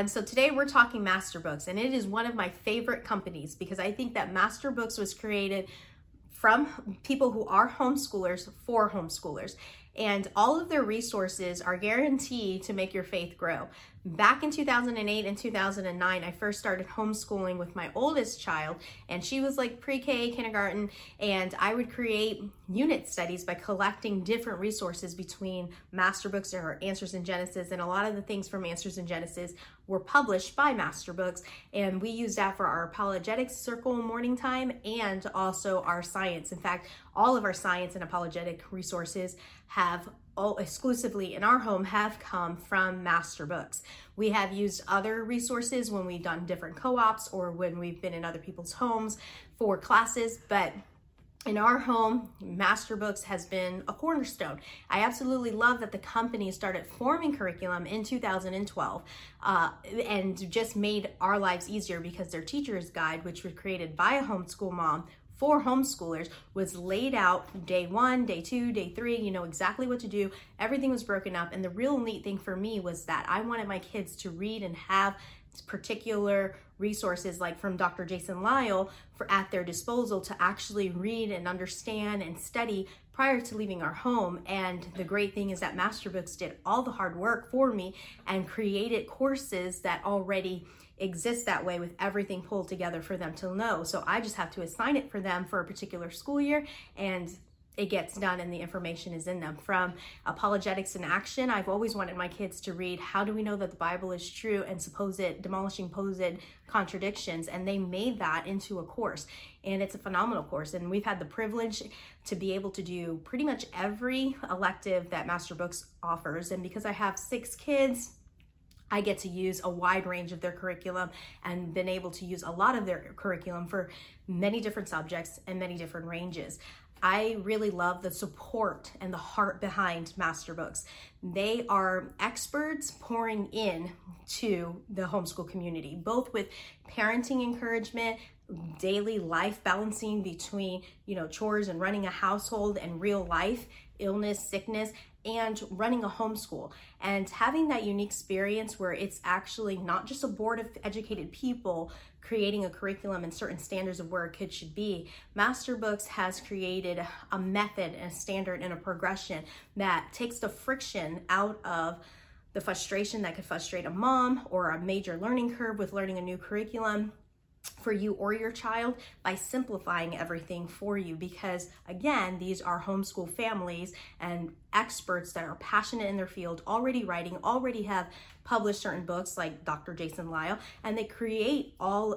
everyone. So today we're talking Masterbooks, and it is one of my favorite companies because I think that Masterbooks was created from people who are homeschoolers for homeschoolers. And all of their resources are guaranteed to make your faith grow. Back in 2008 and 2009, I first started homeschooling with my oldest child, and she was like pre-K, kindergarten, and I would create unit studies by collecting different resources between Masterbooks or Answers in Genesis, and a lot of the things from Answers in Genesis were published by Masterbooks, and we used that for our apologetics circle morning time and also our science. In fact, all of our science and apologetic resources have exclusively in our home have come from Masterbooks. We have used other resources when we've done different co-ops or when we've been in other people's homes for classes, but in our home, Masterbooks has been a cornerstone. I absolutely love that the company started forming curriculum in 2012 and just made our lives easier because their teacher's guide, which was created by a homeschool mom for homeschoolers, was laid out day 1, day 2, day 3, you know exactly what to do. Everything was broken up. And the real neat thing for me was that I wanted my kids to read and have particular resources like from Dr. Jason Lisle at their disposal to actually read and understand and study prior to leaving our home. And the great thing is that Masterbooks did all the hard work for me and created courses that already exist that way with everything pulled together for them to know. So I just have to assign it for them for a particular school year, and it gets done and the information is in them. From Apologetics in Action, I've always wanted my kids to read How Do We Know That the Bible is True and Demolishing Supposed Contradictions, and they made that into a course, and it's a phenomenal course. And we've had the privilege to be able to do pretty much every elective that Masterbooks offers, and because I have 6 kids, I get to use a wide range of their curriculum and been able to use a lot of their curriculum for many different subjects and many different ranges. I really love the support and the heart behind Masterbooks. They are experts pouring in to the homeschool community, both with parenting encouragement, daily life balancing between, chores and running a household and real life, illness, sickness, and running a homeschool, and having that unique experience where it's actually not just a board of educated people creating a curriculum and certain standards of where a kid should be. Masterbooks has created a method and a standard and a progression that takes the friction out of the frustration that could frustrate a mom or a major learning curve with learning a new curriculum for you or your child by simplifying everything for you, because again, these are homeschool families and experts that are passionate in their field, already writing, already have published certain books like Dr. Jason Lisle, and they create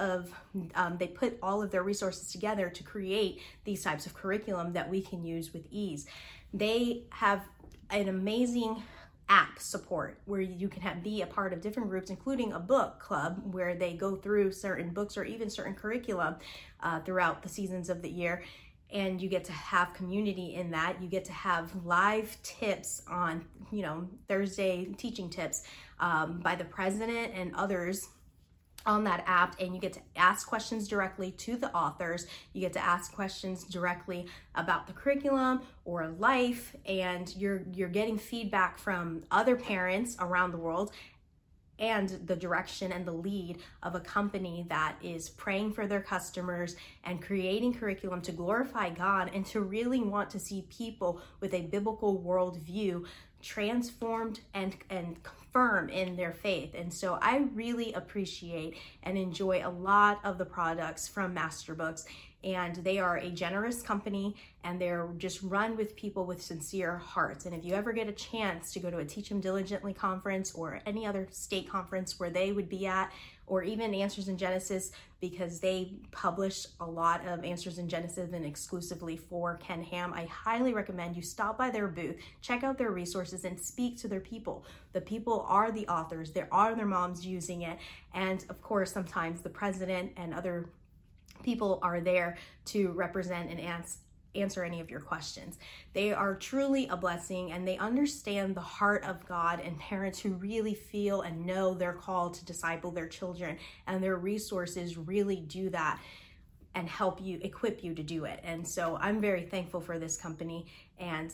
they put all of their resources together to create these types of curriculum that we can use with ease. They have an amazing app support where you can be a part of different groups, including a book club where they go through certain books or even certain curriculum throughout the seasons of the year. And you get to have community in that. You get to have live tips on, Thursday teaching tips by the president and others on that app, and you get to ask questions directly to the authors. You get to ask questions directly about the curriculum or life, and you're getting feedback from other parents around the world and the direction and the lead of a company that is praying for their customers and creating curriculum to glorify God and to really want to see people with a biblical worldview transformed and confirmed in their faith. And so I really appreciate and enjoy a lot of the products from Masterbooks, and they are a generous company and they're just run with people with sincere hearts. And if you ever get a chance to go to a Teach 'em Diligently conference or any other state conference where they would be at, or even Answers in Genesis, because they publish a lot of Answers in Genesis and exclusively for Ken Ham, I highly recommend you stop by their booth, check out their resources, and speak to their people. The people are the authors, there are their moms using it, and of course sometimes the president and other people are there to represent and answer any of your questions. They are truly a blessing, and they understand the heart of God and parents who really feel and know they're called to disciple their children, and their resources really do that and help you, equip you to do it. And so I'm very thankful for this company, and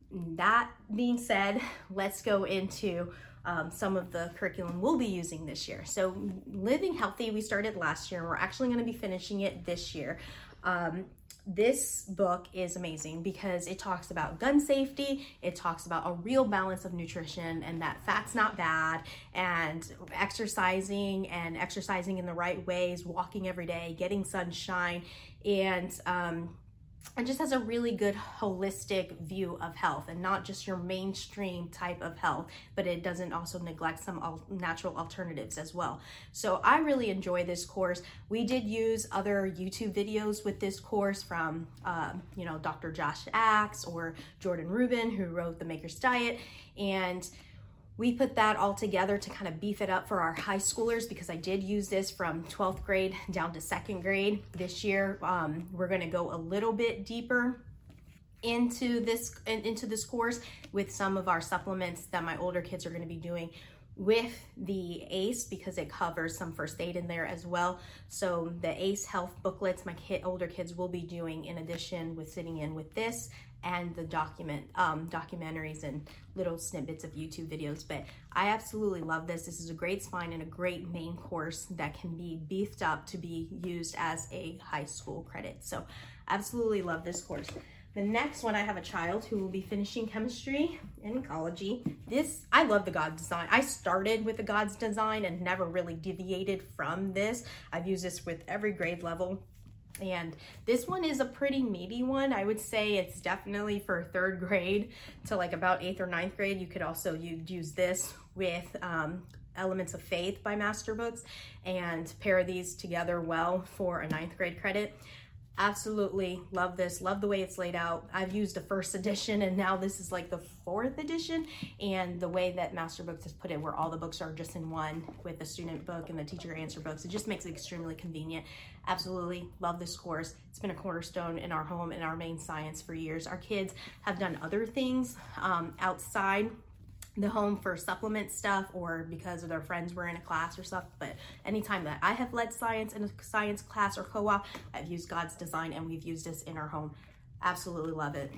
that being said, let's go into some of the curriculum we'll be using this year. So Living Healthy, we started last year, and we're actually going to be finishing it this year. This book is amazing because it talks about gun safety. It talks about a real balance of nutrition and that fat's not bad, and exercising in the right ways, walking every day, getting sunshine, and just has a really good holistic view of health, and not just your mainstream type of health, but it doesn't also neglect some natural alternatives as well. So I really enjoy this course. We did use other YouTube videos with this course from, Dr. Josh Axe or Jordan Rubin, who wrote The Maker's Diet, and we put that all together to kind of beef it up for our high schoolers, because I did use this from 12th grade down to 2nd grade. This year, we're going to go a little bit deeper into this course with some of our supplements that my older kids are going to be doing with the ACE, because it covers some first aid in there as well. So the ACE health booklets my older kids will be doing in addition with sitting in with this, and the documentaries and little snippets of YouTube videos. But I absolutely love this. This is a great spine and a great main course that can be beefed up to be used as a high school credit. So absolutely love this course. The next one, I have a child who will be finishing chemistry and ecology. I love the God's Design. I started with the God's Design and never really deviated from this. I've used this with every grade level. And this one is a pretty meaty one. I would say it's definitely for 3rd grade to like about 8th or 9th grade. You could also use this with Elements of Faith by Master Books and pair these together well for a 9th grade credit. Absolutely love this. Love the way it's laid out. I've used the 1st edition, and now this is like the 4th edition. And the way that Master Books has put it, where all the books are just in one with the student book and the teacher answer books, it just makes it extremely convenient. Absolutely love this course. It's been a cornerstone in our home, in our main science for years. Our kids have done other things outside the home for supplement stuff, or because of their friends were in a class or stuff, but anytime that I have led science in a science class or co-op, I've used God's Design, and we've used this in our home. Absolutely love it.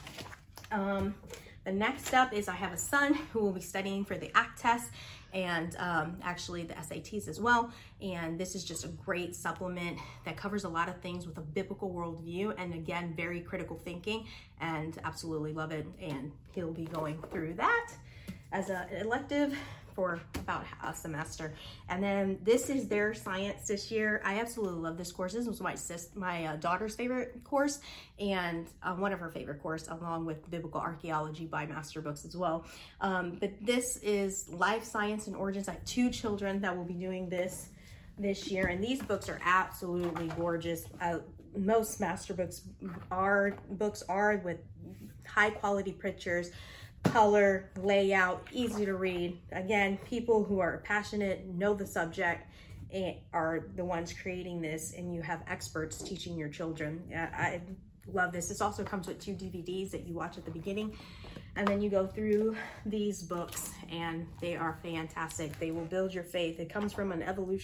The next up is I have a son who will be studying for the ACT test and actually the SATs as well. And this is just a great supplement that covers a lot of things with a biblical worldview, and again, very critical thinking, and absolutely love it. And he'll be going through that as an elective for about a semester. And then this is their science this year. I absolutely love this course. This was my daughter's favorite course, and one of her favorite course, along with Biblical Archaeology by Master Books as well. But this is Life Science and Origins. I have 2 children that will be doing this year, and these books are absolutely gorgeous. Most Master Books are with high quality pictures, color, layout, easy to read. Again, people who are passionate, know the subject, are the ones creating this, and you have experts teaching your children. I love this. This also comes with 2 DVDs that you watch at the beginning, and then you go through these books, and they are fantastic. They will build your faith. It comes from a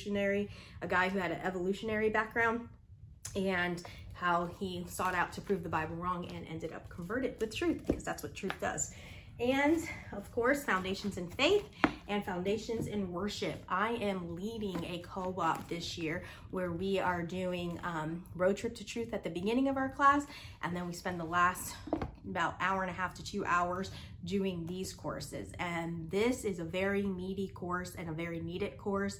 guy who had an evolutionary background, and how he sought out to prove the Bible wrong and ended up converted with truth, because that's what truth does. And of course, Foundations in Faith and Foundations in Worship. I am leading a co-op this year where we are doing Road Trip to Truth at the beginning of our class, and then we spend the last about 1.5 to 2 hours doing these courses. And this is a very meaty course and a very needed course.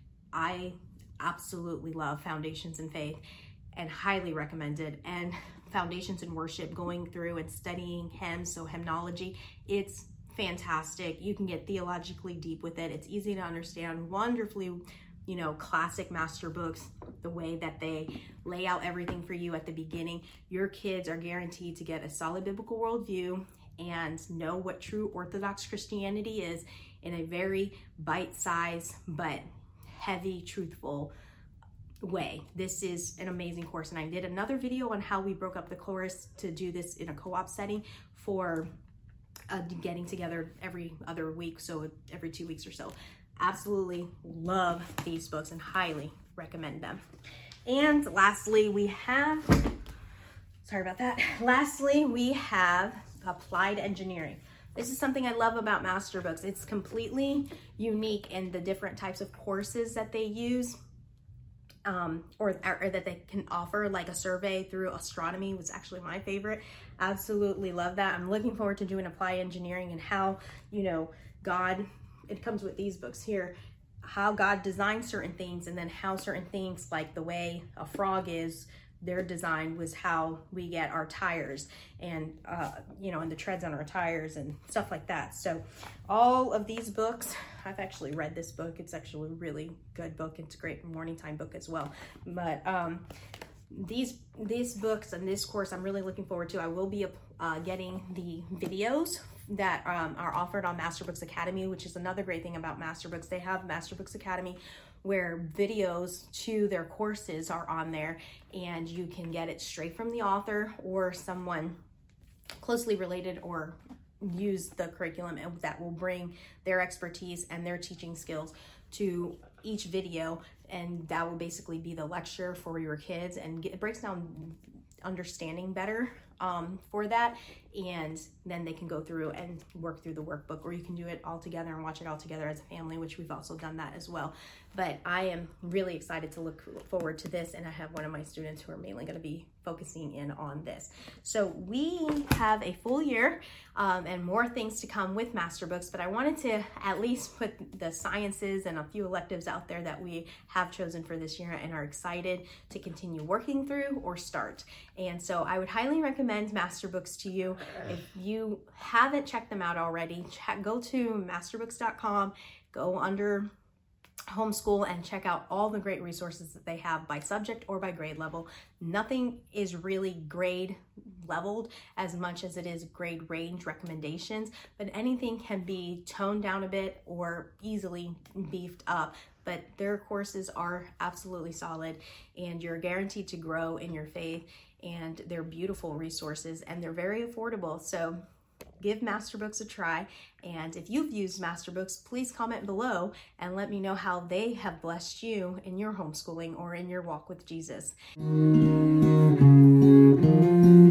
I absolutely love Foundations in Faith and highly recommend it. And Foundations in Worship, going through and studying hymns, so hymnology, it's fantastic. You can get theologically deep with it. It's easy to understand, wonderfully, classic Master Books, the way that they lay out everything for you at the beginning. Your kids are guaranteed to get a solid biblical worldview and know what true Orthodox Christianity is in a very bite-sized but heavy, truthful way. This is an amazing course, and I did another video on how we broke up the course to do this in a co-op setting for getting together every other week, so every 2 weeks or so. Absolutely love these books and highly recommend them. And lastly, we have applied engineering. This is something I love about Masterbooks. It's completely unique in the different types of courses that they use, or that they can offer, like a survey through astronomy was actually my favorite. Absolutely love that. I'm looking forward to doing applied engineering and how, you know, God, it comes with these books here, how God designed certain things, and then how certain things, like the way a frog is, their design was how we get our tires and, you know, and the treads on our tires and stuff like that. So all of these books, I've actually read this book. It's actually a really good book. It's a great morning time book as well. But these books and this course I'm really looking forward to. I will be getting the videos that are offered on Masterbooks Academy, which is another great thing about Masterbooks. They have Masterbooks Academy where videos to their courses are on there, and you can get it straight from the author or someone closely related, or use the curriculum that will bring their expertise and their teaching skills to each video, and that will basically be the lecture for your kids, and it breaks down understanding better for that, and then they can go through and work through the workbook, or you can do it all together and watch it all together as a family, which we've also done that as well. But I am really excited to look forward to this, and I have one of my students who are mainly going to be focusing in on this. So we have a full year and more things to come with Masterbooks, but I wanted to at least put the sciences and a few electives out there that we have chosen for this year and are excited to continue working through or start. And so I would highly recommend Masterbooks to you. If you haven't checked them out already, go to masterbooks.com, go under homeschool, and check out all the great resources that they have by subject or by grade level. Nothing is really grade leveled as much as it is grade range recommendations, but anything can be toned down a bit or easily beefed up. But their courses are absolutely solid, and you're guaranteed to grow in your faith, and they're beautiful resources, and they're very affordable. So give Masterbooks a try. And if you've used Masterbooks, please comment below and let me know how they have blessed you in your homeschooling or in your walk with Jesus.